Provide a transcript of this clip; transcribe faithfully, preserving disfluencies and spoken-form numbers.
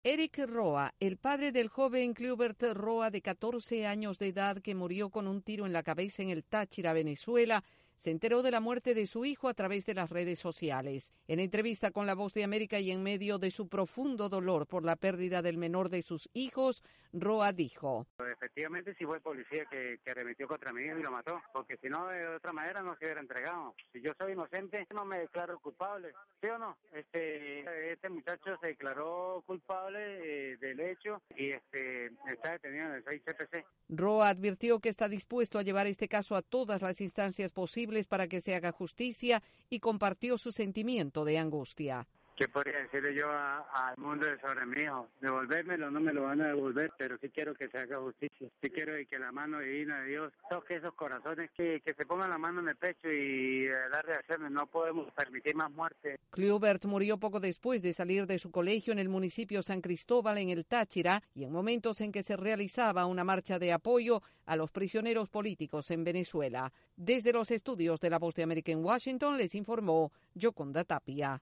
Eric Roa, el padre del joven Clubert Roa de catorce años de edad que murió con un tiro en la cabeza en el Táchira, Venezuela, se enteró de la muerte de su hijo a través de las redes sociales. En entrevista con La Voz de América y en medio de su profundo dolor por la pérdida del menor de sus hijos, Roa dijo: Efectivamente, sí fue el policía que, que arremetió contra mi hijo y lo mató, porque si no, de otra manera no se hubiera entregado. Si yo soy inocente, no me declaro culpable, ¿sí o no? Este, este muchacho se declaró culpable eh, del hecho y este está detenido en el seis C P C. Roa advirtió que está dispuesto a llevar este caso a todas las instancias posibles para que se haga justicia y compartió su sentimiento de angustia. ¿Qué podría decirle yo al mundo sobre mi hijo? Devolvérmelo, no me lo van a devolver, pero sí quiero que se haga justicia. Sí quiero que la mano divina de Dios toque esos corazones, que, que se pongan la mano en el pecho y eh, dar reacciones. No podemos permitir más muerte. Clubert murió poco después de salir de su colegio en el municipio San Cristóbal, en el Táchira, y en momentos en que se realizaba una marcha de apoyo a los prisioneros políticos en Venezuela. Desde los estudios de La Voz de América en Washington les informó Yoconda Tapia.